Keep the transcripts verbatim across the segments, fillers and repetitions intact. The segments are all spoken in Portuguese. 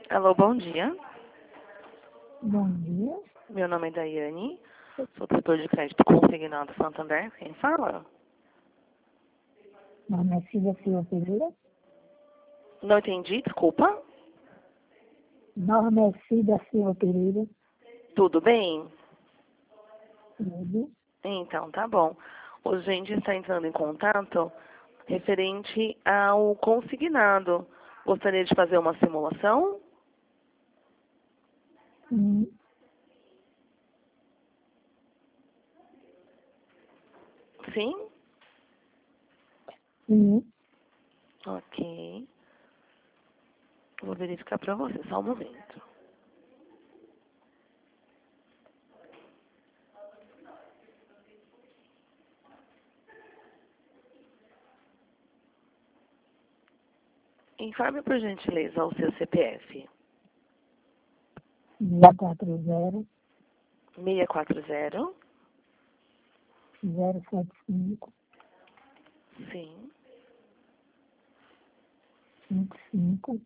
Alô, bom dia. Bom dia. Meu nome é Daiane. Sou tutor de crédito consignado Santander. Quem fala? Nome é Cida Silva Pereira. Não entendi, desculpa. Nome é Cida Silva Pereira. Tudo bem? Tudo. Então, tá bom. O gente está entrando em contato referente ao consignado. Gostaria de fazer uma simulação? Hum, Sim? hum. Ok. Vou verificar para você, só um momento. Informe, por gentileza, o seu C P F. seis quatro zero, seis quatro zero. zero sete cinco, Sim. cinco cinco,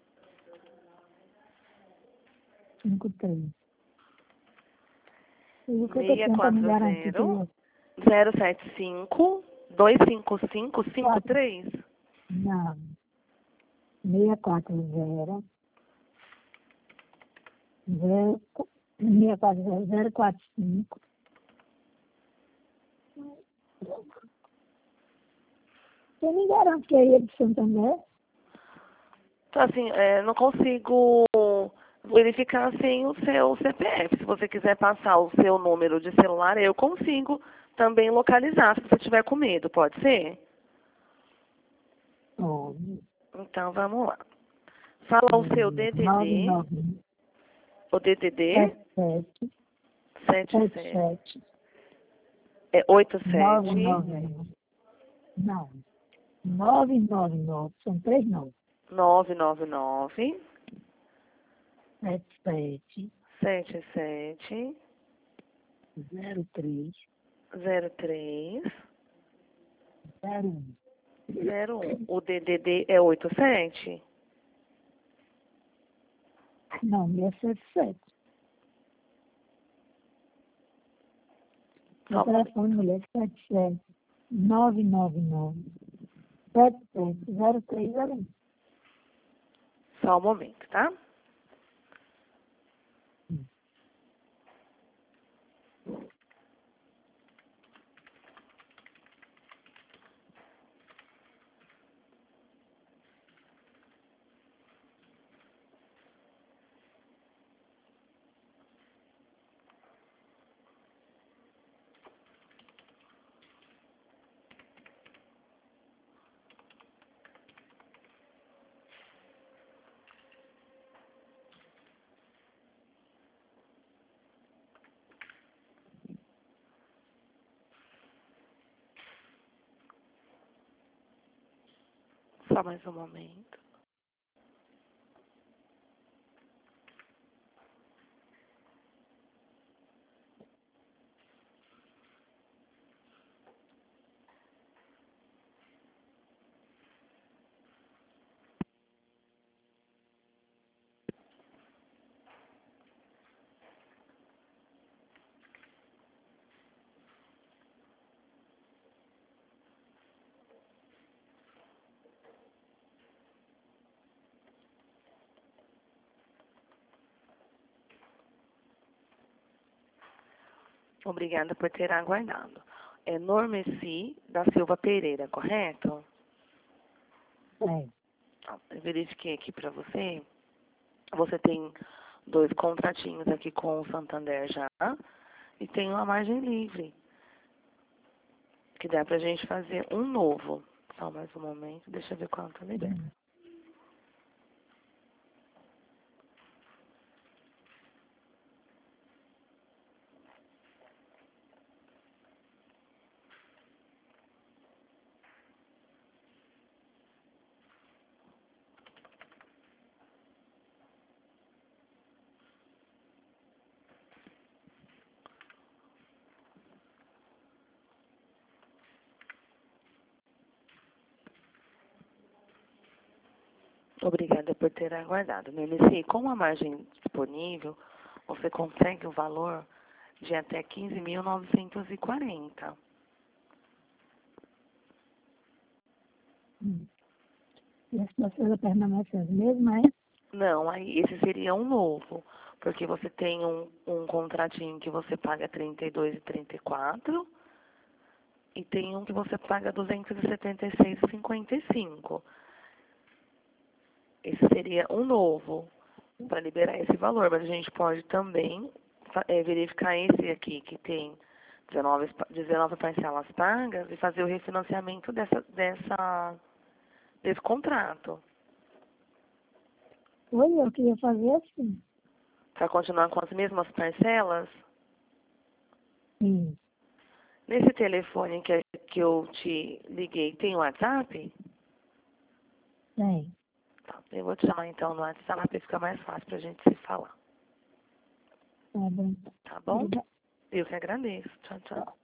cinco três. E o que eu tô tentando me garantir que eu... zero sete cinco, dois cinco cinco, cinco três. Não. seis quatro zero, zero, seis quatro zero, zero quatro cinco. Você me garante que é ele de Santander? Então, assim, é, não consigo verificar sem o seu C P F. Se você quiser passar o seu número de celular, eu consigo também localizar, se você tiver com medo, pode ser? Pode. Então, vamos lá. Fala o seu D D nove D, nove o D D D sete sete sete sete, sete é oito nove sete nove não. nove nove nove, são três nove. nove nove nove sete sete sete sete zero três zero três zero um. zero um. O D D D é oito sete? Não, meu é sete sete. Só O um momento. telefone, mulher, sete sete nove nove nove sete sete zero três zero um. Só um momento, tá? Só mais um momento. Obrigada por ter aguardado. É Normeci da Silva Pereira, correto? É. Eu verifiquei aqui para você. Você tem dois contratinhos aqui com o Santander já e tem uma margem livre, que dá pra gente fazer um novo. Só mais um momento, deixa eu ver quanto libera. Obrigada por ter aguardado. Neleci, com a margem disponível, você consegue o valor de até quinze mil novecentos e quarenta. Hum. E a situação permanece as mesmas, é? Não, aí esse seria um novo, porque você tem um, um contratinho que você paga trinta e dois e trinta e quatro e tem um que você paga duzentos e setenta e seis e cinquenta e cinco. Esse seria um novo para liberar esse valor, mas a gente pode também é, verificar esse aqui que tem dezenove, dezenove parcelas pagas e fazer o refinanciamento dessa, dessa, desse contrato. Oi, eu queria fazer assim. Para continuar com as mesmas parcelas, Sim, nesse telefone que, que eu te liguei, tem WhatsApp? tem. Tá, eu vou te chamar então no WhatsApp, fica mais fácil para a gente se falar. Tá bom. Tá bom? Obrigada. Eu que agradeço. Tchau, tchau.